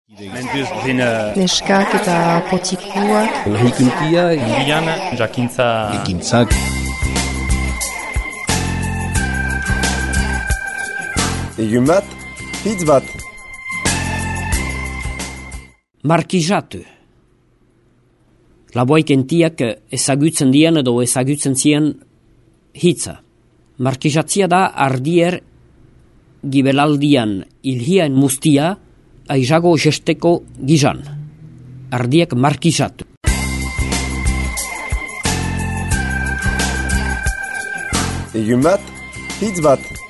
Neskak eta potikuak. Lahikuntia, Irian, jakintza... ekintzak. Egun bat, hitz bat. Markizatu. Laboikentiak ezagutzen dian edo ezagutzen zien hitza. Markizatzia da ardier gibelaldian ilhian mustia aizago jesteko gizan. Ardiek markizatu. Egun bat, hitz bat.